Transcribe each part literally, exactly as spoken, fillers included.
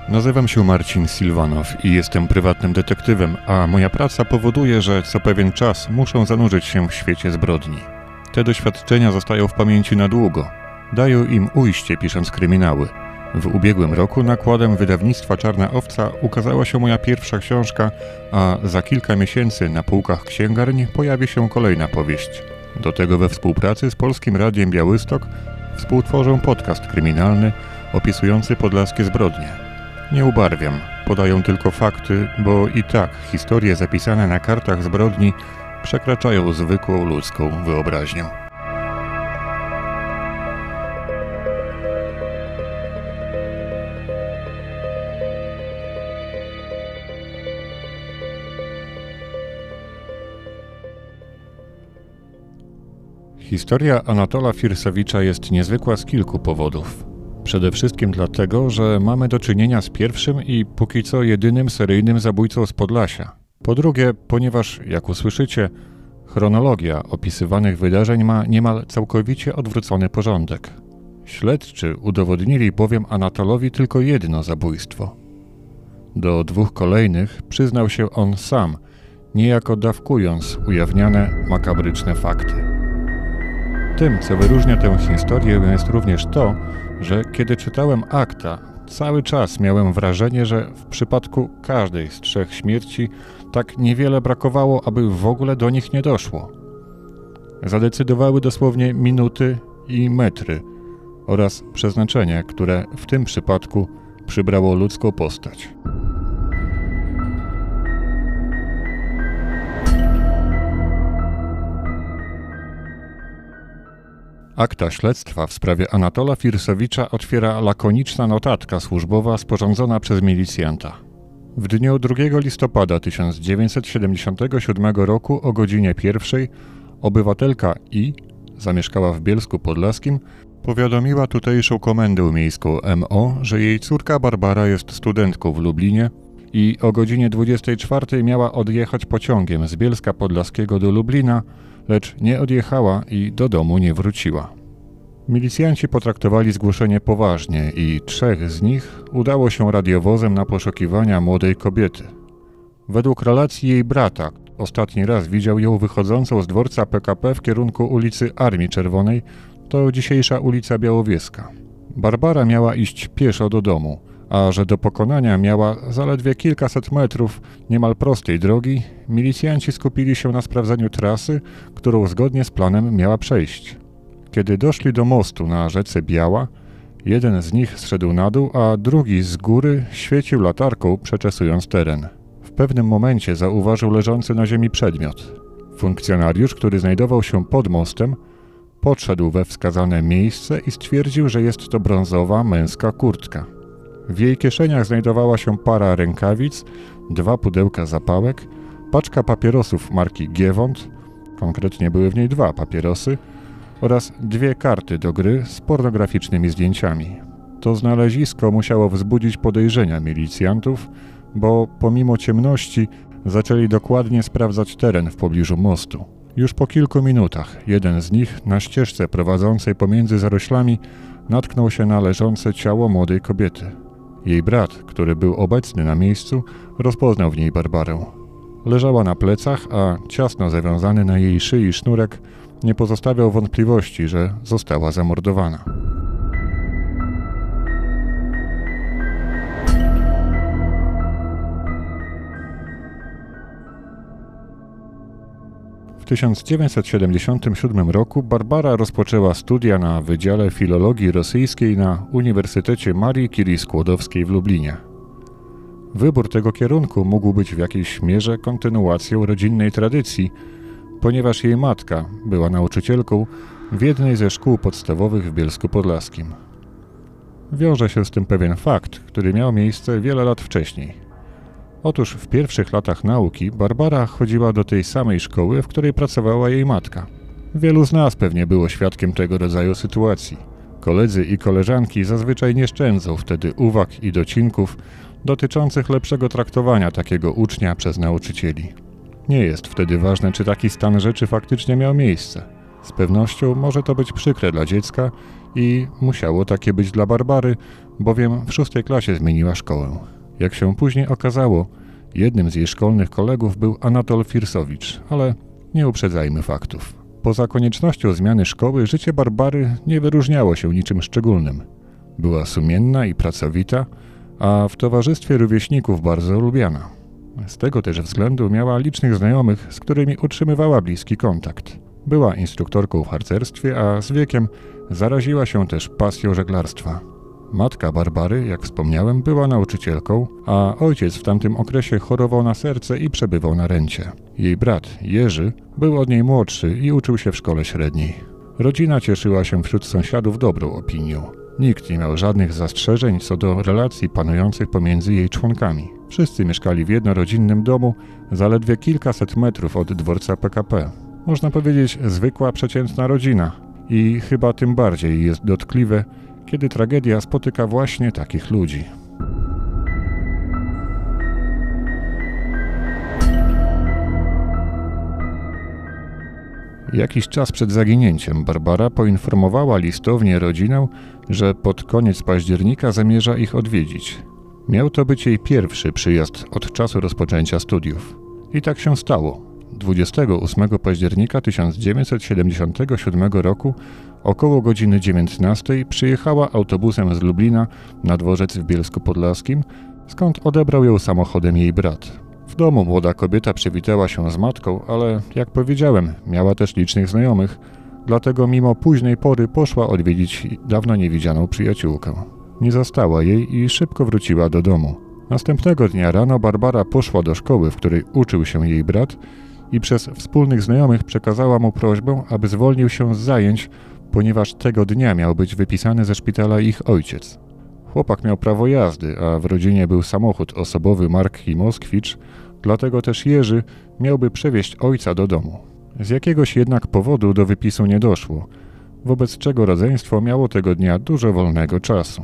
Nazywam się Marcin Silvanow i jestem prywatnym detektywem, a moja praca powoduje, że co pewien czas muszę zanurzyć się w świecie zbrodni. Te doświadczenia zostają w pamięci na długo. Dają im ujście, pisząc kryminały. W ubiegłym roku nakładem wydawnictwa Czarna Owca ukazała się moja pierwsza książka, a za kilka miesięcy na półkach księgarni pojawi się kolejna powieść. Do tego we współpracy z Polskim Radiem Białystok współtworzę podcast kryminalny opisujący podlaskie zbrodnie. Nie ubarwiam, podaję tylko fakty, bo i tak historie zapisane na kartach zbrodni przekraczają zwykłą ludzką wyobraźnię. Historia Anatola Firsowicza jest niezwykła z kilku powodów. Przede wszystkim dlatego, że mamy do czynienia z pierwszym i póki co jedynym seryjnym zabójcą z Podlasia. Po drugie, ponieważ, jak usłyszycie, chronologia opisywanych wydarzeń ma niemal całkowicie odwrócony porządek. Śledczy udowodnili bowiem Anatolowi tylko jedno zabójstwo. Do dwóch kolejnych przyznał się on sam, niejako dawkując ujawniane makabryczne fakty. Tym, co wyróżnia tę historię, jest również to, że kiedy czytałem akta, cały czas miałem wrażenie, że w przypadku każdej z trzech śmierci tak niewiele brakowało, aby w ogóle do nich nie doszło. Zadecydowały dosłownie minuty i metry oraz przeznaczenie, które w tym przypadku przybrało ludzką postać. Akta śledztwa w sprawie Anatola Firsowicza otwiera lakoniczna notatka służbowa sporządzona przez milicjanta. W dniu drugiego listopada tysiąc dziewięćset siedemdziesiątego siódmego roku o godzinie pierwszej obywatelka I, zamieszkała w Bielsku Podlaskim, powiadomiła tutejszą komendę miejską M O, że jej córka Barbara jest studentką w Lublinie i o godzinie dwudziestej czwartej miała odjechać pociągiem z Bielska Podlaskiego do Lublina, lecz nie odjechała i do domu nie wróciła. Milicjanci potraktowali zgłoszenie poważnie i trzech z nich udało się radiowozem na poszukiwania młodej kobiety. Według relacji jej brata, ostatni raz widział ją wychodzącą z dworca P K P w kierunku ulicy Armii Czerwonej, to dzisiejsza ulica Białowieska. Barbara miała iść pieszo do domu, a że do pokonania miała zaledwie kilkaset metrów niemal prostej drogi, milicjanci skupili się na sprawdzeniu trasy, którą zgodnie z planem miała przejść. Kiedy doszli do mostu na rzece Biała, jeden z nich zszedł na dół, a drugi z góry świecił latarką, przeczesując teren. W pewnym momencie zauważył leżący na ziemi przedmiot. Funkcjonariusz, który znajdował się pod mostem, podszedł we wskazane miejsce i stwierdził, że jest to brązowa męska kurtka. W jej kieszeniach znajdowała się para rękawic, dwa pudełka zapałek, paczka papierosów marki Giewont, konkretnie były w niej dwa papierosy, oraz dwie karty do gry z pornograficznymi zdjęciami. To znalezisko musiało wzbudzić podejrzenia milicjantów, bo pomimo ciemności zaczęli dokładnie sprawdzać teren w pobliżu mostu. Już po kilku minutach jeden z nich na ścieżce prowadzącej pomiędzy zaroślami natknął się na leżące ciało młodej kobiety. Jej brat, który był obecny na miejscu, rozpoznał w niej Barbarę. Leżała na plecach, a ciasno zawiązany na jej szyi sznurek nie pozostawiał wątpliwości, że została zamordowana. W tysiąc dziewięćset siedemdziesiątym siódmym roku Barbara rozpoczęła studia na Wydziale Filologii Rosyjskiej na Uniwersytecie Marii Curie Skłodowskiej w Lublinie. Wybór tego kierunku mógł być w jakiejś mierze kontynuacją rodzinnej tradycji, ponieważ jej matka była nauczycielką w jednej ze szkół podstawowych w Bielsku Podlaskim. Wiąże się z tym pewien fakt, który miał miejsce wiele lat wcześniej. Otóż w pierwszych latach nauki Barbara chodziła do tej samej szkoły, w której pracowała jej matka. Wielu z nas pewnie było świadkiem tego rodzaju sytuacji. Koledzy i koleżanki zazwyczaj nie szczędzą wtedy uwag i docinków dotyczących lepszego traktowania takiego ucznia przez nauczycieli. Nie jest wtedy ważne, czy taki stan rzeczy faktycznie miał miejsce. Z pewnością może to być przykre dla dziecka I musiało takie być dla Barbary, bowiem w szóstej klasie zmieniła szkołę. Jak się później okazało, jednym z jej szkolnych kolegów był Anatol Firsowicz, ale nie uprzedzajmy faktów. Poza koniecznością zmiany szkoły, życie Barbary nie wyróżniało się niczym szczególnym. Była sumienna i pracowita, a w towarzystwie rówieśników bardzo lubiana. Z tego też względu miała licznych znajomych, z którymi utrzymywała bliski kontakt. Była instruktorką w harcerstwie, a z wiekiem zaraziła się też pasją żeglarstwa. Matka Barbary, jak wspomniałem, była nauczycielką, a ojciec w tamtym okresie chorował na serce i przebywał na rencie. Jej brat, Jerzy, był od niej młodszy i uczył się w szkole średniej. Rodzina cieszyła się wśród sąsiadów dobrą opinią. Nikt nie miał żadnych zastrzeżeń co do relacji panujących pomiędzy jej członkami. Wszyscy mieszkali w jednorodzinnym domu, zaledwie kilkaset metrów od dworca P K P. Można powiedzieć zwykła, przeciętna rodzina. I chyba tym bardziej jest dotkliwe, kiedy tragedia spotyka właśnie takich ludzi. Jakiś czas przed zaginięciem Barbara poinformowała listownie rodzinę, że pod koniec października zamierza ich odwiedzić. Miał to być jej pierwszy przyjazd od czasu rozpoczęcia studiów. I tak się stało. dwudziestego ósmego października tysiąc dziewięćset siedemdziesiątego siódmego roku około godziny dziewiętnastej przyjechała autobusem z Lublina na dworzec w Bielsku Podlaskim, skąd odebrał ją samochodem jej brat. W domu młoda kobieta przywitała się z matką, ale jak powiedziałem, miała też licznych znajomych, dlatego mimo późnej pory poszła odwiedzić dawno niewidzianą przyjaciółkę. Nie zastała jej i szybko wróciła do domu. Następnego dnia rano Barbara poszła do szkoły, w której uczył się jej brat i przez wspólnych znajomych przekazała mu prośbę, aby zwolnił się z zajęć, ponieważ tego dnia miał być wypisany ze szpitala ich ojciec. Chłopak miał prawo jazdy, a w rodzinie był samochód osobowy marki Moskwicz, dlatego też Jerzy miałby przewieźć ojca do domu. Z jakiegoś jednak powodu do wypisu nie doszło, wobec czego rodzeństwo miało tego dnia dużo wolnego czasu.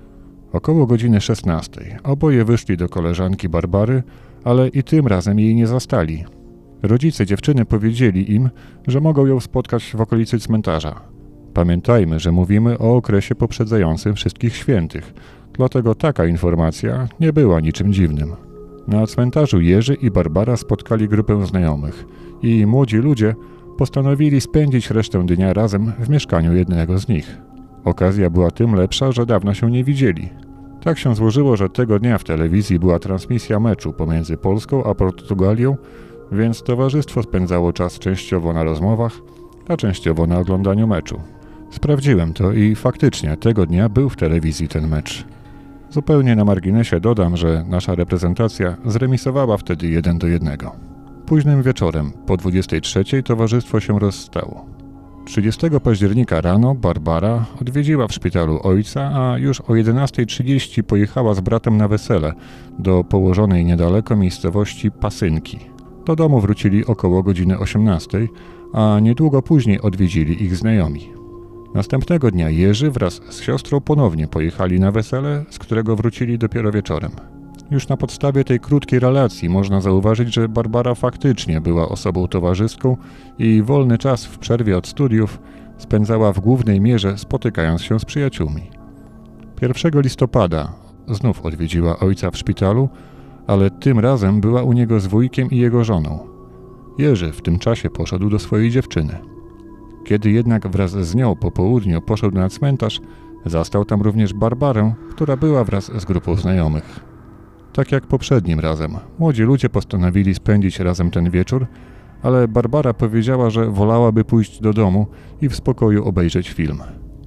Około godziny szesnastej oboje wyszli do koleżanki Barbary, ale i tym razem jej nie zastali. Rodzice dziewczyny powiedzieli im, że mogą ją spotkać w okolicy cmentarza. Pamiętajmy, że mówimy o okresie poprzedzającym Wszystkich Świętych, dlatego taka informacja nie była niczym dziwnym. Na cmentarzu Jerzy i Barbara spotkali grupę znajomych i młodzi ludzie postanowili spędzić resztę dnia razem w mieszkaniu jednego z nich. Okazja była tym lepsza, że dawno się nie widzieli. Tak się złożyło, że tego dnia w telewizji była transmisja meczu pomiędzy Polską a Portugalią, więc towarzystwo spędzało czas częściowo na rozmowach, a częściowo na oglądaniu meczu. Sprawdziłem to i faktycznie tego dnia był w telewizji ten mecz. Zupełnie na marginesie dodam, że nasza reprezentacja zremisowała wtedy jeden do jednego. Późnym wieczorem, po dwudziestej trzeciej, towarzystwo się rozstało. trzydziestego października rano Barbara odwiedziła w szpitalu ojca, a już o jedenastej trzydzieści pojechała z bratem na wesele do położonej niedaleko miejscowości Pasynki. Do domu wrócili około godziny osiemnastej, a niedługo później odwiedzili ich znajomi. Następnego dnia Jerzy wraz z siostrą ponownie pojechali na wesele, z którego wrócili dopiero wieczorem. Już na podstawie tej krótkiej relacji można zauważyć, że Barbara faktycznie była osobą towarzyską i wolny czas w przerwie od studiów spędzała w głównej mierze spotykając się z przyjaciółmi. pierwszego listopada znów odwiedziła ojca w szpitalu, ale tym razem była u niego z wujkiem i jego żoną. Jerzy w tym czasie poszedł do swojej dziewczyny. Kiedy jednak wraz z nią po południu poszedł na cmentarz, zastał tam również Barbarę, która była wraz z grupą znajomych. Tak jak poprzednim razem, młodzi ludzie postanowili spędzić razem ten wieczór, ale Barbara powiedziała, że wolałaby pójść do domu i w spokoju obejrzeć film.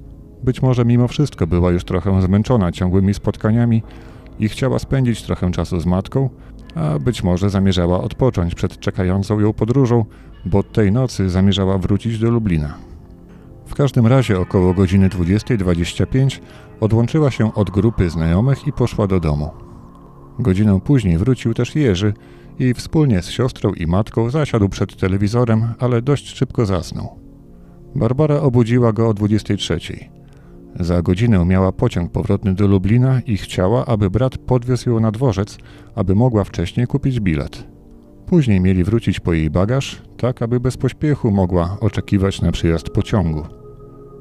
Być może mimo wszystko była już trochę zmęczona ciągłymi spotkaniami i chciała spędzić trochę czasu z matką, a być może zamierzała odpocząć przed czekającą ją podróżą, bo tej nocy zamierzała wrócić do Lublina. W każdym razie około godziny dwudziestej dwadzieścia pięć odłączyła się od grupy znajomych i poszła do domu. Godzinę później wrócił też Jerzy i wspólnie z siostrą i matką zasiadł przed telewizorem, ale dość szybko zasnął. Barbara obudziła go o dwudziestej trzeciej. Za godzinę miała pociąg powrotny do Lublina i chciała, aby brat podwiózł ją na dworzec, aby mogła wcześniej kupić bilet. Później mieli wrócić po jej bagaż, tak aby bez pośpiechu mogła oczekiwać na przyjazd pociągu.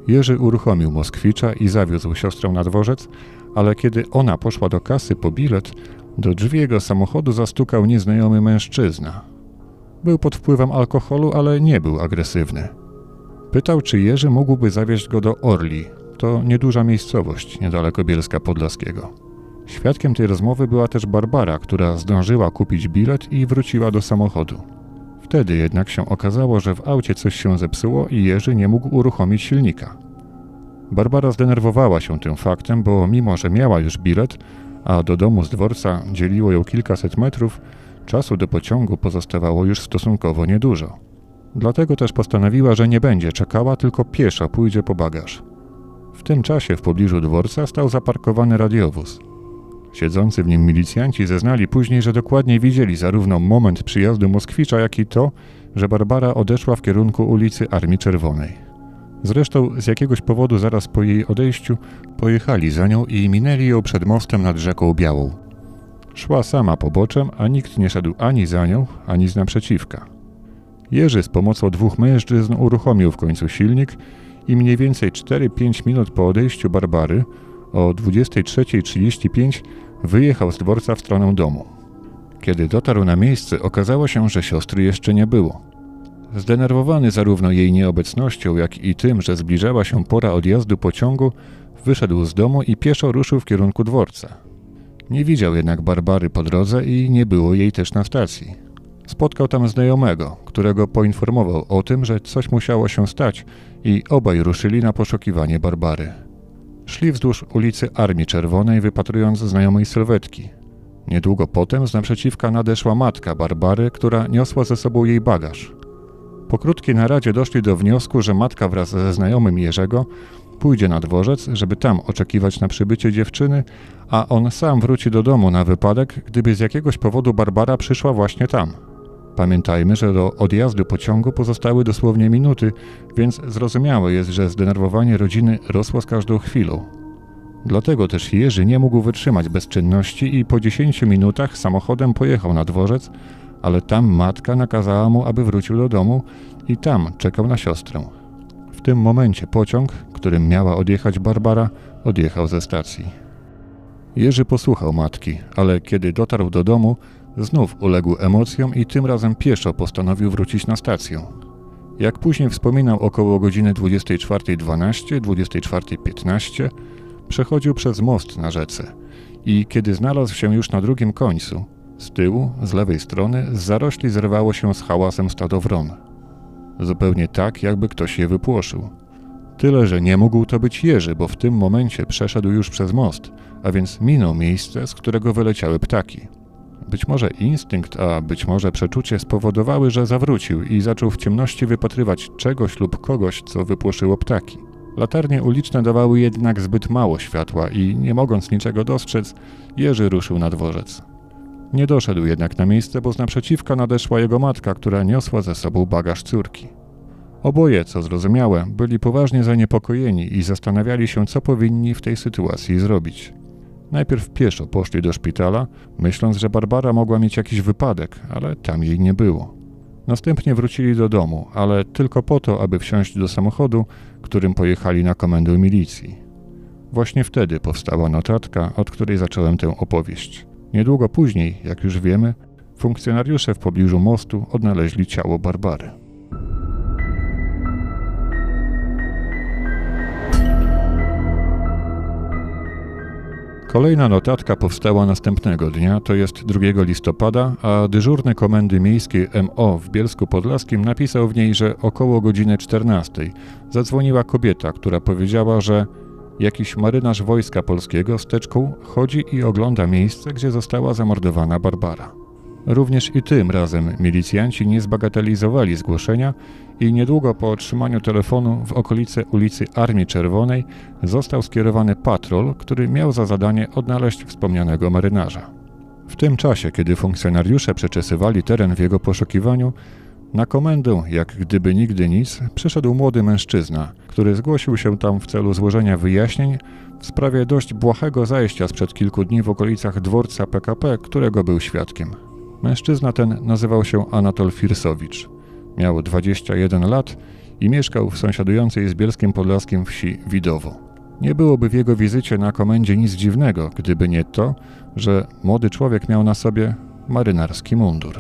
Jerzy uruchomił Moskwicza i zawiózł siostrę na dworzec, ale kiedy ona poszła do kasy po bilet, do drzwi jego samochodu zastukał nieznajomy mężczyzna. Był pod wpływem alkoholu, ale nie był agresywny. Pytał, czy Jerzy mógłby zawieźć go do Orli. To nieduża miejscowość, niedaleko Bielska Podlaskiego. Świadkiem tej rozmowy była też Barbara, która zdążyła kupić bilet i wróciła do samochodu. Wtedy jednak się okazało, że w aucie coś się zepsuło i Jerzy nie mógł uruchomić silnika. Barbara zdenerwowała się tym faktem, bo mimo, że miała już bilet, a do domu z dworca dzieliło ją kilkaset metrów, czasu do pociągu pozostawało już stosunkowo niedużo. Dlatego też postanowiła, że nie będzie czekała, tylko pieszo pójdzie po bagaż. W tym czasie w pobliżu dworca stał zaparkowany radiowóz. Siedzący w nim milicjanci zeznali później, że dokładnie widzieli zarówno moment przyjazdu Moskwicza, jak i to, że Barbara odeszła w kierunku ulicy Armii Czerwonej. Zresztą z jakiegoś powodu zaraz po jej odejściu pojechali za nią i minęli ją przed mostem nad rzeką Białą. Szła sama poboczem, a nikt nie szedł ani za nią, ani z naprzeciwka. Jerzy z pomocą dwóch mężczyzn uruchomił w końcu silnik i mniej więcej cztery pięć minut po odejściu Barbary o dwudziestej trzeciej trzydzieści pięć wyjechał z dworca w stronę domu. Kiedy dotarł na miejsce, okazało się, że siostry jeszcze nie było. Zdenerwowany zarówno jej nieobecnością, jak i tym, że zbliżała się pora odjazdu pociągu, wyszedł z domu i pieszo ruszył w kierunku dworca. Nie widział jednak Barbary po drodze i nie było jej też na stacji. Spotkał tam znajomego, którego poinformował o tym, że coś musiało się stać i obaj ruszyli na poszukiwanie Barbary. Szli wzdłuż ulicy Armii Czerwonej, wypatrując znajomej sylwetki. Niedługo potem z naprzeciwka nadeszła matka Barbary, która niosła ze sobą jej bagaż. Po krótkiej naradzie doszli do wniosku, że matka wraz ze znajomym Jerzego pójdzie na dworzec, żeby tam oczekiwać na przybycie dziewczyny, a on sam wróci do domu na wypadek, gdyby z jakiegoś powodu Barbara przyszła właśnie tam. Pamiętajmy, że do odjazdu pociągu pozostały dosłownie minuty, więc zrozumiałe jest, że zdenerwowanie rodziny rosło z każdą chwilą. Dlatego też Jerzy nie mógł wytrzymać bezczynności i po dziesięciu minutach samochodem pojechał na dworzec, ale tam matka nakazała mu, aby wrócił do domu i tam czekał na siostrę. W tym momencie pociąg, którym miała odjechać Barbara, odjechał ze stacji. Jerzy posłuchał matki, ale kiedy dotarł do domu, znów uległ emocjom i tym razem pieszo postanowił wrócić na stację. Jak później wspominał, około godziny dwudziestej czwartej dwanaście, dwudziestej czwartej piętnaście przechodził przez most na rzece i kiedy znalazł się już na drugim końcu, z tyłu, z lewej strony, z zarośli zerwało się z hałasem stado wron. Zupełnie tak, jakby ktoś je wypłoszył. Tyle, że nie mógł to być Jerzy, bo w tym momencie przeszedł już przez most, a więc minął miejsce, z którego wyleciały ptaki. Być może instynkt, a być może przeczucie spowodowały, że zawrócił i zaczął w ciemności wypatrywać czegoś lub kogoś, co wypłoszyło ptaki. Latarnie uliczne dawały jednak zbyt mało światła i nie mogąc niczego dostrzec, Jerzy ruszył na dworzec. Nie doszedł jednak na miejsce, bo z naprzeciwka nadeszła jego matka, która niosła ze sobą bagaż córki. Oboje, co zrozumiałe, byli poważnie zaniepokojeni i zastanawiali się, co powinni w tej sytuacji zrobić. Najpierw pieszo poszli do szpitala, myśląc, że Barbara mogła mieć jakiś wypadek, ale tam jej nie było. Następnie wrócili do domu, ale tylko po to, aby wsiąść do samochodu, którym pojechali na komendę milicji. Właśnie wtedy powstała notatka, od której zacząłem tę opowieść. Niedługo później, jak już wiemy, funkcjonariusze w pobliżu mostu odnaleźli ciało Barbary. Kolejna notatka powstała następnego dnia, to jest drugiego listopada, a dyżurny Komendy Miejskiej M O w Bielsku Podlaskim napisał w niej, że około godziny czternastej zadzwoniła kobieta, która powiedziała, że jakiś marynarz Wojska Polskiego z teczką chodzi i ogląda miejsce, gdzie została zamordowana Barbara. Również i tym razem milicjanci nie zbagatelizowali zgłoszenia i niedługo po otrzymaniu telefonu w okolice ulicy Armii Czerwonej został skierowany patrol, który miał za zadanie odnaleźć wspomnianego marynarza. W tym czasie, kiedy funkcjonariusze przeczesywali teren w jego poszukiwaniu, na komendę, jak gdyby nigdy nic, przyszedł młody mężczyzna, który zgłosił się tam w celu złożenia wyjaśnień w sprawie dość błahego zajścia sprzed kilku dni w okolicach dworca P K P, którego był świadkiem. Mężczyzna ten nazywał się Anatol Firsowicz. Miał dwadzieścia jeden lat i mieszkał w sąsiadującej z Bielskiem Podlaskim wsi Widowo. Nie byłoby w jego wizycie na komendzie nic dziwnego, gdyby nie to, że młody człowiek miał na sobie marynarski mundur.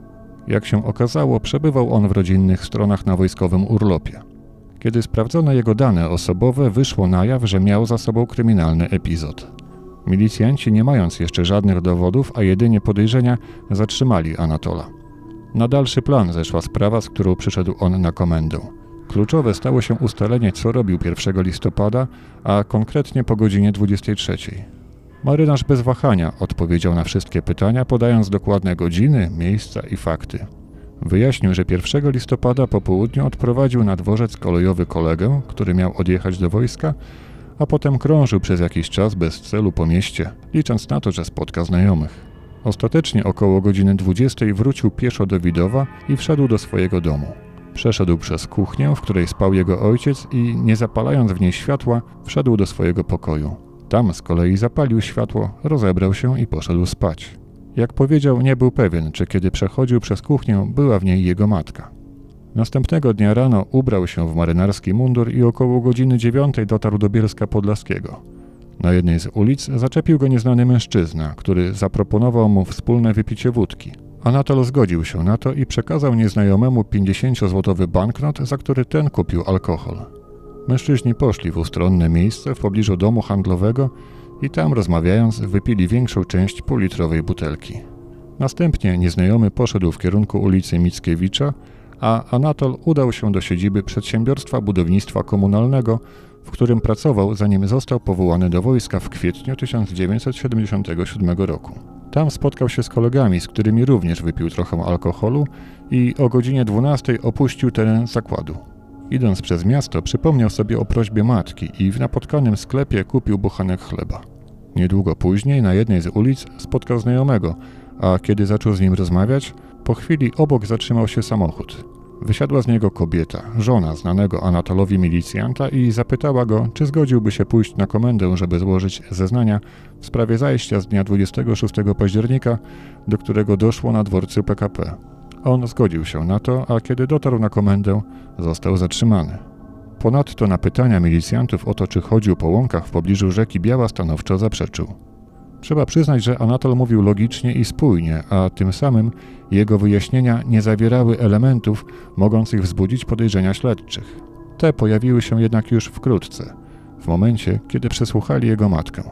Jak się okazało, przebywał on w rodzinnych stronach na wojskowym urlopie. Kiedy sprawdzono jego dane osobowe, wyszło na jaw, że miał za sobą kryminalny epizod. Milicjanci, nie mając jeszcze żadnych dowodów, a jedynie podejrzenia, zatrzymali Anatola. Na dalszy plan zeszła sprawa, z którą przyszedł on na komendę. Kluczowe stało się ustalenie, co robił pierwszego listopada, a konkretnie po godzinie dwudziestej trzeciej. Marynarz bez wahania odpowiedział na wszystkie pytania, podając dokładne godziny, miejsca i fakty. Wyjaśnił, że pierwszego listopada po południu odprowadził na dworzec kolejowy kolegę, który miał odjechać do wojska, a potem krążył przez jakiś czas bez celu po mieście, licząc na to, że spotka znajomych. Ostatecznie około godziny dwudziestej wrócił pieszo do Widowa i wszedł do swojego domu. Przeszedł przez kuchnię, w której spał jego ojciec i, nie zapalając w niej światła, wszedł do swojego pokoju. Tam z kolei zapalił światło, rozebrał się i poszedł spać. Jak powiedział, nie był pewien, czy kiedy przechodził przez kuchnię, była w niej jego matka. Następnego dnia rano ubrał się w marynarski mundur i około godziny dziewiątej dotarł do Bielska Podlaskiego. Na jednej z ulic zaczepił go nieznany mężczyzna, który zaproponował mu wspólne wypicie wódki. Anatol zgodził się na to i przekazał nieznajomemu pięćdziesięciozłotowy banknot, za który ten kupił alkohol. Mężczyźni poszli w ustronne miejsce w pobliżu domu handlowego i tam, rozmawiając, wypili większą część półlitrowej butelki. Następnie nieznajomy poszedł w kierunku ulicy Mickiewicza, a Anatol udał się do siedziby Przedsiębiorstwa Budownictwa Komunalnego, w którym pracował, zanim został powołany do wojska w kwietniu tysiąc dziewięćset siedemdziesiątego siódmego roku. Tam spotkał się z kolegami, z którymi również wypił trochę alkoholu i o godzinie dwunastej opuścił teren zakładu. Idąc przez miasto, przypomniał sobie o prośbie matki i w napotkanym sklepie kupił bochenek chleba. Niedługo później na jednej z ulic spotkał znajomego, a kiedy zaczął z nim rozmawiać, po chwili obok zatrzymał się samochód. Wysiadła z niego kobieta, żona znanego Anatolowi milicjanta i zapytała go, czy zgodziłby się pójść na komendę, żeby złożyć zeznania w sprawie zajścia z dnia dwudziestego szóstego października, do którego doszło na dworcu P K P. On zgodził się na to, a kiedy dotarł na komendę, został zatrzymany. Ponadto na pytania milicjantów o to, czy chodził po łąkach w pobliżu rzeki Biała, stanowczo zaprzeczył. Trzeba przyznać, że Anatol mówił logicznie i spójnie, a tym samym jego wyjaśnienia nie zawierały elementów mogących wzbudzić podejrzenia śledczych. Te pojawiły się jednak już wkrótce, w momencie, kiedy przesłuchali jego matkę.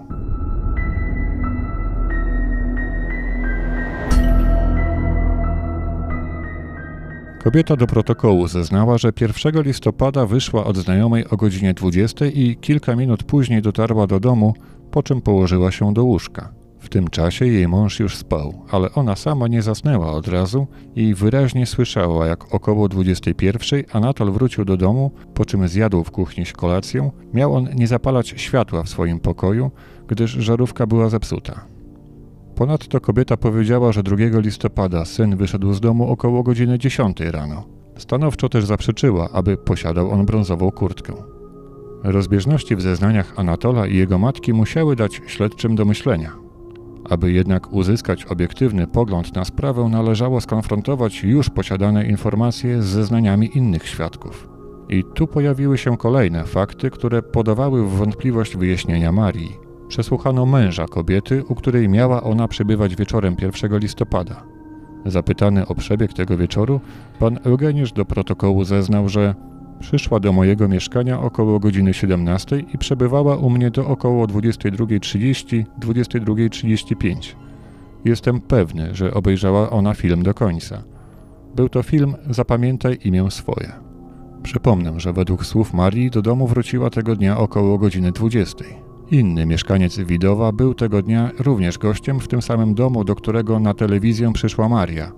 Kobieta do protokołu zeznała, że pierwszego listopada wyszła od znajomej o godzinie dwudziestej i kilka minut później dotarła do domu, po czym położyła się do łóżka. W tym czasie jej mąż już spał, ale ona sama nie zasnęła od razu i wyraźnie słyszała, jak około dwudziestej pierwszej Anatol wrócił do domu, po czym zjadł w kuchni kolację. Miał on nie zapalać światła w swoim pokoju, gdyż żarówka była zepsuta. Ponadto kobieta powiedziała, że drugiego listopada syn wyszedł z domu około godziny dziesiątej rano. Stanowczo też zaprzeczyła, aby posiadał on brązową kurtkę. Rozbieżności w zeznaniach Anatola i jego matki musiały dać śledczym do myślenia. Aby jednak uzyskać obiektywny pogląd na sprawę, należało skonfrontować już posiadane informacje z zeznaniami innych świadków. I tu pojawiły się kolejne fakty, które podawały w wątpliwość wyjaśnienia Marii. Przesłuchano męża kobiety, u której miała ona przebywać wieczorem pierwszego listopada. Zapytany o przebieg tego wieczoru, pan Eugeniusz do protokołu zeznał, że przyszła do mojego mieszkania około godziny siedemnastej i przebywała u mnie do około dwudziestej drugiej trzydzieści do dwudziestej drugiej trzydzieści pięć. Jestem pewny, że obejrzała ona film do końca. Był to film Zapamiętaj imię swoje. Przypomnę, że według słów Marii do domu wróciła tego dnia około godziny dwudziestej. Inny mieszkaniec Widowa był tego dnia również gościem w tym samym domu, do którego na telewizję przyszła Maria.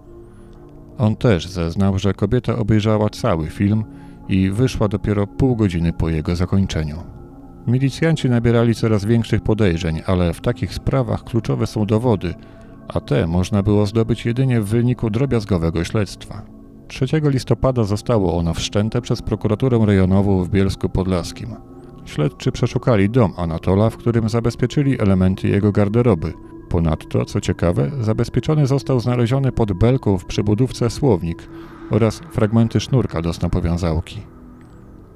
On też zeznał, że kobieta obejrzała cały film i wyszła dopiero pół godziny po jego zakończeniu. Milicjanci nabierali coraz większych podejrzeń, ale w takich sprawach kluczowe są dowody, a te można było zdobyć jedynie w wyniku drobiazgowego śledztwa. trzeciego listopada zostało ono wszczęte przez prokuraturę rejonową w Bielsku Podlaskim. Śledczy przeszukali dom Anatola, w którym zabezpieczyli elementy jego garderoby. Ponadto, co ciekawe, zabezpieczony został znaleziony pod belką w przybudówce słownik oraz fragmenty sznurka do snopowiązałki.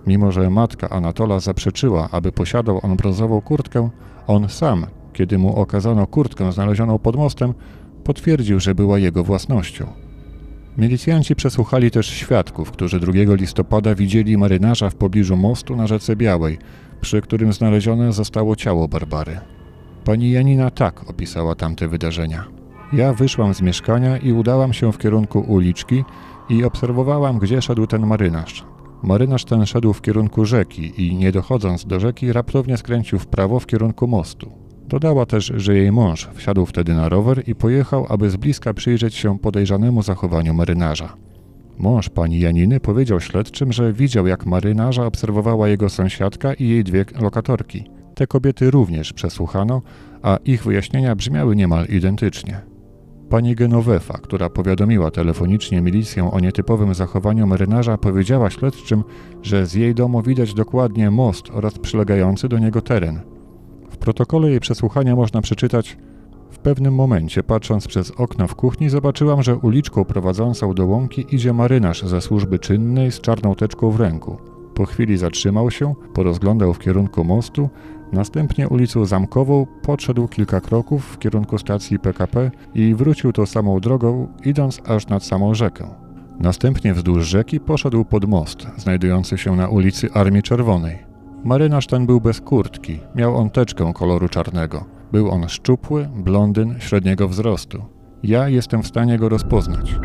Mimo że matka Anatola zaprzeczyła, aby posiadał on brązową kurtkę, on sam, kiedy mu okazano kurtkę znalezioną pod mostem, potwierdził, że była jego własnością. Milicjanci przesłuchali też świadków, którzy drugiego listopada widzieli marynarza w pobliżu mostu na rzece Białej, przy którym znalezione zostało ciało Barbary. Pani Janina tak opisała tamte wydarzenia. Ja wyszłam z mieszkania i udałam się w kierunku uliczki i obserwowałam, gdzie szedł ten marynarz. Marynarz ten szedł w kierunku rzeki i nie dochodząc do rzeki raptownie skręcił w prawo w kierunku mostu. Dodała też, że jej mąż wsiadł wtedy na rower i pojechał, aby z bliska przyjrzeć się podejrzanemu zachowaniu marynarza. Mąż pani Janiny powiedział śledczym, że widział, jak marynarza obserwowała jego sąsiadka i jej dwie lokatorki. Te kobiety również przesłuchano, a ich wyjaśnienia brzmiały niemal identycznie. Pani Genovefa, która powiadomiła telefonicznie milicję o nietypowym zachowaniu marynarza, powiedziała śledczym, że z jej domu widać dokładnie most oraz przylegający do niego teren. W protokole jej przesłuchania można przeczytać: w pewnym momencie, patrząc przez okno w kuchni, zobaczyłam, że uliczką prowadzącą do łąki idzie marynarz ze służby czynnej z czarną teczką w ręku. Po chwili zatrzymał się, porozglądał w kierunku mostu, następnie ulicą Zamkową podszedł kilka kroków w kierunku stacji P K P i wrócił tą samą drogą, idąc aż nad samą rzekę. Następnie wzdłuż rzeki poszedł pod most, znajdujący się na ulicy Armii Czerwonej. Marynarz ten był bez kurtki, miał on teczkę koloru czarnego. Był on szczupły, blondyn, średniego wzrostu. Ja jestem w stanie go rozpoznać.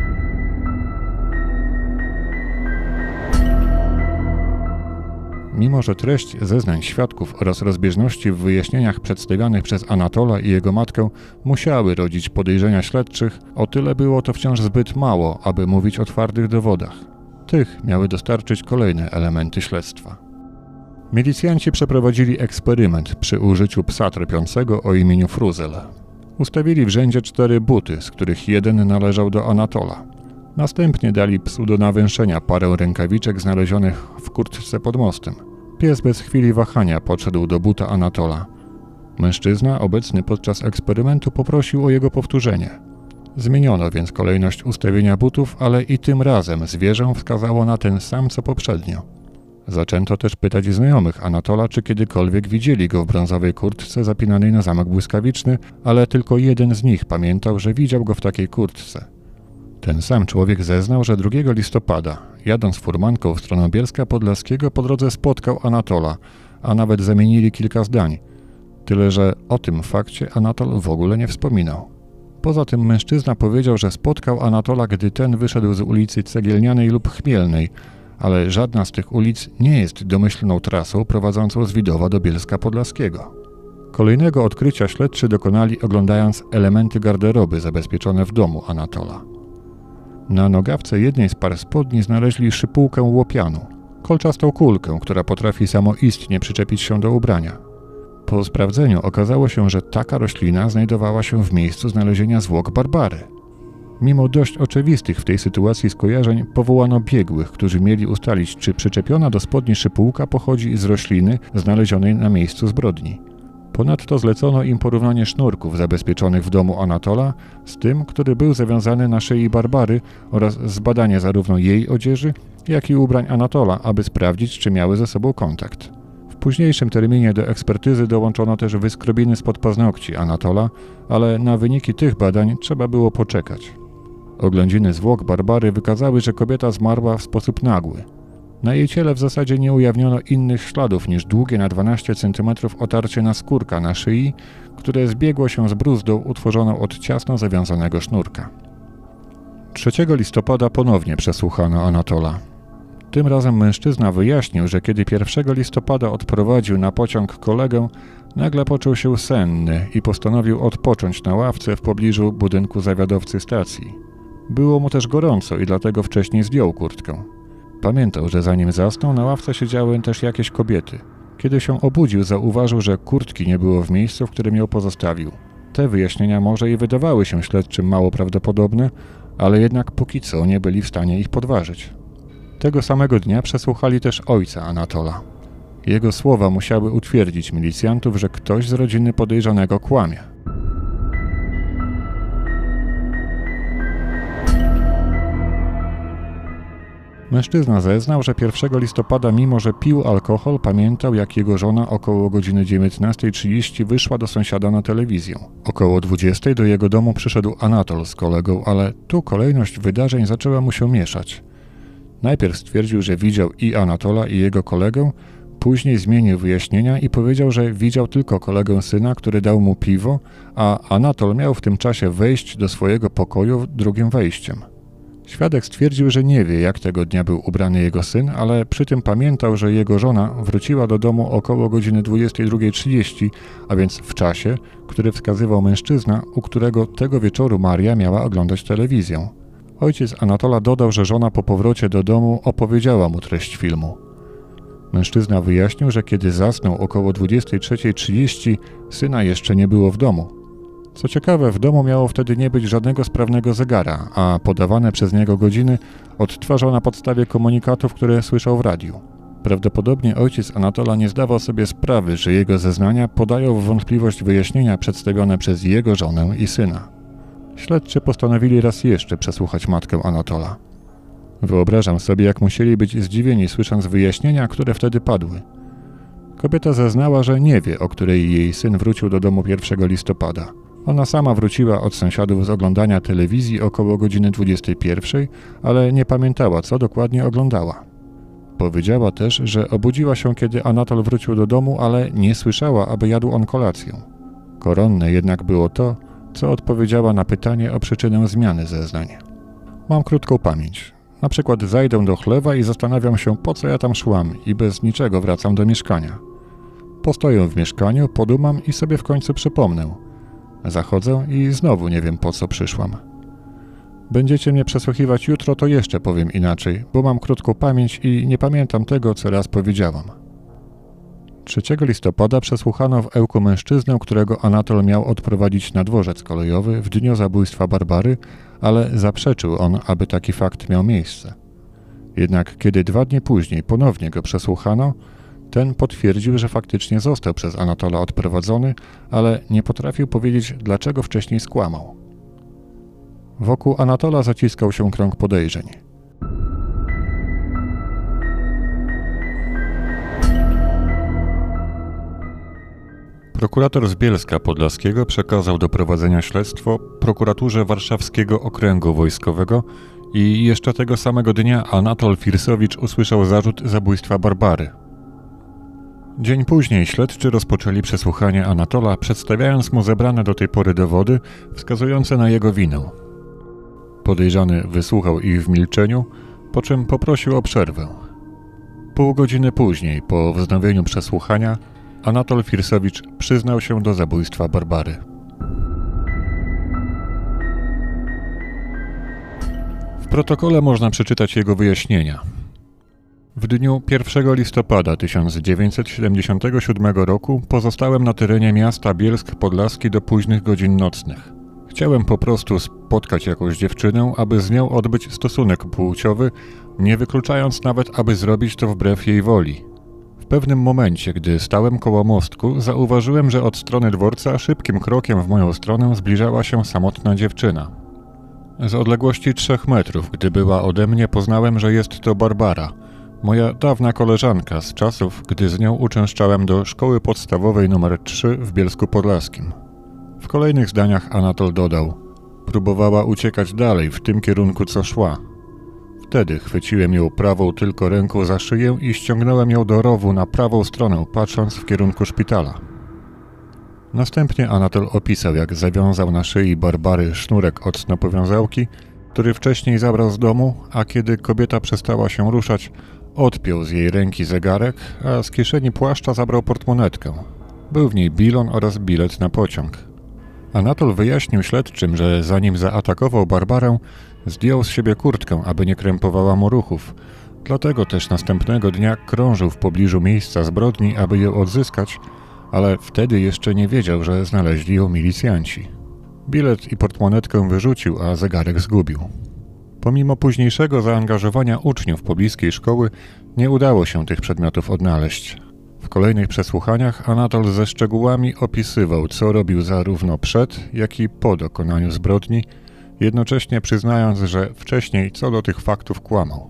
Mimo że treść zeznań świadków oraz rozbieżności w wyjaśnieniach przedstawianych przez Anatola i jego matkę musiały rodzić podejrzenia śledczych, o tyle było to wciąż zbyt mało, aby mówić o twardych dowodach. Tych miały dostarczyć kolejne elementy śledztwa. Milicjanci przeprowadzili eksperyment przy użyciu psa tropiącego o imieniu Fruzel. Ustawili w rzędzie cztery buty, z których jeden należał do Anatola. Następnie dali psu do nawęszenia parę rękawiczek znalezionych w kurtce pod mostem. Pies bez chwili wahania podszedł do buta Anatola. Mężczyzna, obecny podczas eksperymentu, poprosił o jego powtórzenie. Zmieniono więc kolejność ustawienia butów, ale i tym razem zwierzę wskazało na ten sam co poprzednio. Zaczęto też pytać znajomych Anatola, czy kiedykolwiek widzieli go w brązowej kurtce zapinanej na zamek błyskawiczny, ale tylko jeden z nich pamiętał, że widział go w takiej kurtce. Ten sam człowiek zeznał, że drugiego listopada, jadąc furmanką w stronę Bielska Podlaskiego, po drodze spotkał Anatola, a nawet zamienili kilka zdań. Tyle że o tym fakcie Anatol w ogóle nie wspominał. Poza tym mężczyzna powiedział, że spotkał Anatola, gdy ten wyszedł z ulicy Cegielnianej lub Chmielnej, ale żadna z tych ulic nie jest domyślną trasą prowadzącą z Widowa do Bielska Podlaskiego. Kolejnego odkrycia śledczy dokonali, oglądając elementy garderoby zabezpieczone w domu Anatola. Na nogawce jednej z par spodni znaleźli szypułkę łopianu, kolczastą kulkę, która potrafi samoistnie przyczepić się do ubrania. Po sprawdzeniu okazało się, że taka roślina znajdowała się w miejscu znalezienia zwłok Barbary. Mimo dość oczywistych w tej sytuacji skojarzeń, powołano biegłych, którzy mieli ustalić, czy przyczepiona do spodni szypułka pochodzi z rośliny znalezionej na miejscu zbrodni. Ponadto zlecono im porównanie sznurków zabezpieczonych w domu Anatola z tym, który był zawiązany na szyi Barbary, oraz zbadanie zarówno jej odzieży, jak i ubrań Anatola, aby sprawdzić, czy miały ze sobą kontakt. W późniejszym terminie do ekspertyzy dołączono też wyskrobiny spod paznokci Anatola, ale na wyniki tych badań trzeba było poczekać. Oględziny zwłok Barbary wykazały, że kobieta zmarła w sposób nagły. Na jej ciele w zasadzie nie ujawniono innych śladów niż długie na dwanaście centymetrów otarcie naskórka na szyi, które zbiegło się z bruzdą utworzoną od ciasno zawiązanego sznurka. trzeciego listopada ponownie przesłuchano Anatola. Tym razem mężczyzna wyjaśnił, że kiedy pierwszego listopada odprowadził na pociąg kolegę, nagle poczuł się senny i postanowił odpocząć na ławce w pobliżu budynku zawiadowcy stacji. Było mu też gorąco i dlatego wcześniej zdjął kurtkę. Pamiętał, że zanim zasnął, na ławce siedziały też jakieś kobiety. Kiedy się obudził, zauważył, że kurtki nie było w miejscu, w którym ją pozostawił. Te wyjaśnienia może i wydawały się śledczym mało prawdopodobne, ale jednak póki co nie byli w stanie ich podważyć. Tego samego dnia przesłuchali też ojca Anatola. Jego słowa musiały utwierdzić milicjantów, że ktoś z rodziny podejrzanego kłamie. Mężczyzna zeznał, że pierwszego listopada, mimo że pił alkohol, pamiętał, jak jego żona około godziny dziewiętnastej trzydzieści wyszła do sąsiada na telewizję. Około dwudziestej do jego domu przyszedł Anatol z kolegą, ale tu kolejność wydarzeń zaczęła mu się mieszać. Najpierw stwierdził, że widział i Anatola, i jego kolegę, później zmienił wyjaśnienia i powiedział, że widział tylko kolegę syna, który dał mu piwo, a Anatol miał w tym czasie wejść do swojego pokoju drugim wejściem. Świadek stwierdził, że nie wie, jak tego dnia był ubrany jego syn, ale przy tym pamiętał, że jego żona wróciła do domu około godziny dwudziestej drugiej trzydzieści, a więc w czasie, który wskazywał mężczyzna, u którego tego wieczoru Maria miała oglądać telewizję. Ojciec Anatola dodał, że żona po powrocie do domu opowiedziała mu treść filmu. Mężczyzna wyjaśnił, że kiedy zasnął około dwudziestej trzeciej trzydzieści, syna jeszcze nie było w domu. Co ciekawe, w domu miało wtedy nie być żadnego sprawnego zegara, a podawane przez niego godziny odtwarzał na podstawie komunikatów, które słyszał w radiu. Prawdopodobnie ojciec Anatola nie zdawał sobie sprawy, że jego zeznania podają w wątpliwość wyjaśnienia przedstawione przez jego żonę i syna. Śledczy postanowili raz jeszcze przesłuchać matkę Anatola. Wyobrażam sobie, jak musieli być zdziwieni, słysząc wyjaśnienia, które wtedy padły. Kobieta zeznała, że nie wie, o której jej syn wrócił do domu pierwszego listopada. Ona sama wróciła od sąsiadów z oglądania telewizji około godziny dwudziestej pierwszej, ale nie pamiętała, co dokładnie oglądała. Powiedziała też, że obudziła się, kiedy Anatol wrócił do domu, ale nie słyszała, aby jadł on kolację. Koronne jednak było to, co odpowiedziała na pytanie o przyczynę zmiany zeznań. Mam krótką pamięć. Na przykład zajdę do chlewa i zastanawiam się, po co ja tam szłam, i bez niczego wracam do mieszkania. Postoję w mieszkaniu, podumam i sobie w końcu przypomnę. Zachodzę i znowu nie wiem, po co przyszłam. Będziecie mnie przesłuchiwać jutro, to jeszcze powiem inaczej, bo mam krótką pamięć i nie pamiętam tego, co raz powiedziałam. trzeciego listopada przesłuchano w Ełku mężczyznę, którego Anatol miał odprowadzić na dworzec kolejowy w dniu zabójstwa Barbary, ale zaprzeczył on, aby taki fakt miał miejsce. Jednak kiedy dwa dni później ponownie go przesłuchano, ten potwierdził, że faktycznie został przez Anatola odprowadzony, ale nie potrafił powiedzieć, dlaczego wcześniej skłamał. Wokół Anatola zaciskał się krąg podejrzeń. Prokurator z Bielska Podlaskiego przekazał do prowadzenia śledztwo prokuraturze Warszawskiego Okręgu Wojskowego i jeszcze tego samego dnia Anatol Firsowicz usłyszał zarzut zabójstwa Barbary. Dzień później śledczy rozpoczęli przesłuchanie Anatola, przedstawiając mu zebrane do tej pory dowody wskazujące na jego winę. Podejrzany wysłuchał ich w milczeniu, po czym poprosił o przerwę. Pół godziny później, po wznowieniu przesłuchania, Anatol Firsowicz przyznał się do zabójstwa Barbary. W protokole można przeczytać jego wyjaśnienia. W dniu pierwszego listopada tysiąc dziewięćset siedemdziesiątego siódmego roku pozostałem na terenie miasta Bielsk Podlaski do późnych godzin nocnych. Chciałem po prostu spotkać jakąś dziewczynę, aby z nią odbyć stosunek płciowy, nie wykluczając nawet, aby zrobić to wbrew jej woli. W pewnym momencie, gdy stałem koło mostku, zauważyłem, że od strony dworca szybkim krokiem w moją stronę zbliżała się samotna dziewczyna. Z odległości trzech metrów, gdy była ode mnie, poznałem, że jest to Barbara, moja dawna koleżanka z czasów, gdy z nią uczęszczałem do szkoły podstawowej numer trzy w Bielsku Podlaskim. W kolejnych zdaniach Anatol dodał: próbowała uciekać dalej w tym kierunku, co szła. Wtedy chwyciłem ją prawą tylko ręką za szyję i ściągnąłem ją do rowu na prawą stronę, patrząc w kierunku szpitala. Następnie Anatol opisał, jak zawiązał na szyi Barbary sznurek od snopowiązałki, który wcześniej zabrał z domu, a kiedy kobieta przestała się ruszać, odpiął z jej ręki zegarek, a z kieszeni płaszcza zabrał portmonetkę. Był w niej bilon oraz bilet na pociąg. Anatol wyjaśnił śledczym, że zanim zaatakował Barbarę, zdjął z siebie kurtkę, aby nie krępowała mu ruchów. Dlatego też następnego dnia krążył w pobliżu miejsca zbrodni, aby ją odzyskać, ale wtedy jeszcze nie wiedział, że znaleźli ją milicjanci. Bilet i portmonetkę wyrzucił, a zegarek zgubił. Pomimo późniejszego zaangażowania uczniów pobliskiej szkoły, nie udało się tych przedmiotów odnaleźć. W kolejnych przesłuchaniach Anatol ze szczegółami opisywał, co robił zarówno przed, jak i po dokonaniu zbrodni, jednocześnie przyznając, że wcześniej co do tych faktów kłamał.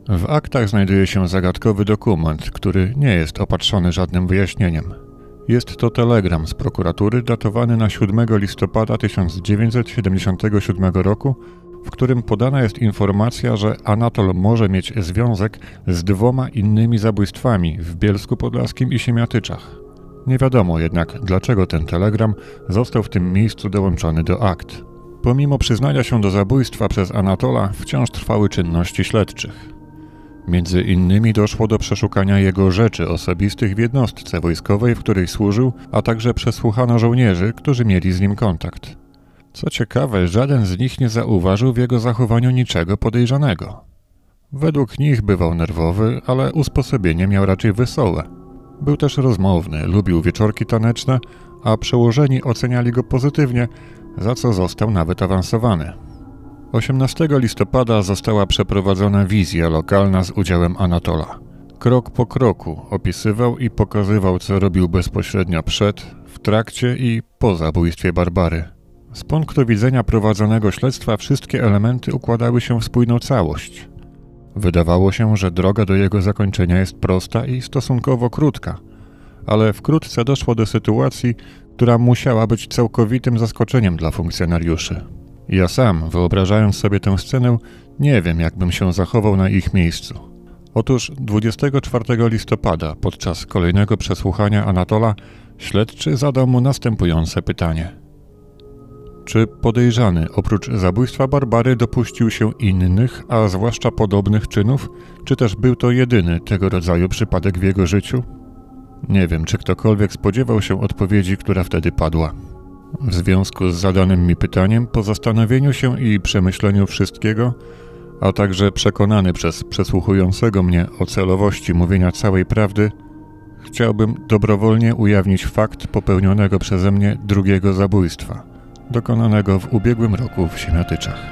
W aktach znajduje się zagadkowy dokument, który nie jest opatrzony żadnym wyjaśnieniem. Jest to telegram z prokuratury datowany na siódmego listopada tysiąc dziewięćset siedemdziesiątego siódmego roku, w którym podana jest informacja, że Anatol może mieć związek z dwoma innymi zabójstwami w Bielsku Podlaskim i Siemiatyczach. Nie wiadomo jednak, dlaczego ten telegram został w tym miejscu dołączony do akt. Pomimo przyznania się do zabójstwa przez Anatola, wciąż trwały czynności śledczych. Między innymi doszło do przeszukania jego rzeczy osobistych w jednostce wojskowej, w której służył, a także przesłuchano żołnierzy, którzy mieli z nim kontakt. Co ciekawe, żaden z nich nie zauważył w jego zachowaniu niczego podejrzanego. Według nich bywał nerwowy, ale usposobienie miał raczej wesołe. Był też rozmowny, lubił wieczorki taneczne, a przełożeni oceniali go pozytywnie, za co został nawet awansowany. osiemnastego listopada została przeprowadzona wizja lokalna z udziałem Anatola. Krok po kroku opisywał i pokazywał, co robił bezpośrednio przed, w trakcie i po zabójstwie Barbary. Z punktu widzenia prowadzonego śledztwa wszystkie elementy układały się w spójną całość. Wydawało się, że droga do jego zakończenia jest prosta i stosunkowo krótka, ale wkrótce doszło do sytuacji, która musiała być całkowitym zaskoczeniem dla funkcjonariuszy. Ja sam, wyobrażając sobie tę scenę, nie wiem, jakbym się zachował na ich miejscu. Otóż dwudziestego czwartego listopada, podczas kolejnego przesłuchania Anatola, śledczy zadał mu następujące pytanie. Czy podejrzany oprócz zabójstwa Barbary dopuścił się innych, a zwłaszcza podobnych czynów, czy też był to jedyny tego rodzaju przypadek w jego życiu? Nie wiem, czy ktokolwiek spodziewał się odpowiedzi, która wtedy padła. W związku z zadanym mi pytaniem, po zastanowieniu się i przemyśleniu wszystkiego, a także przekonany przez przesłuchującego mnie o celowości mówienia całej prawdy, chciałbym dobrowolnie ujawnić fakt popełnionego przeze mnie drugiego zabójstwa, dokonanego w ubiegłym roku w Siemiatyczach.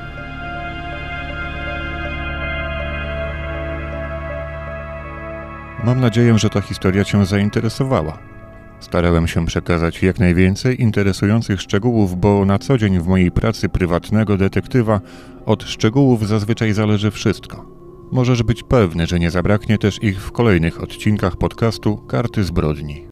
Mam nadzieję, że ta historia Cię zainteresowała. Starałem się przekazać jak najwięcej interesujących szczegółów, bo na co dzień w mojej pracy prywatnego detektywa od szczegółów zazwyczaj zależy wszystko. Możesz być pewny, że nie zabraknie też ich w kolejnych odcinkach podcastu Karty Zbrodni.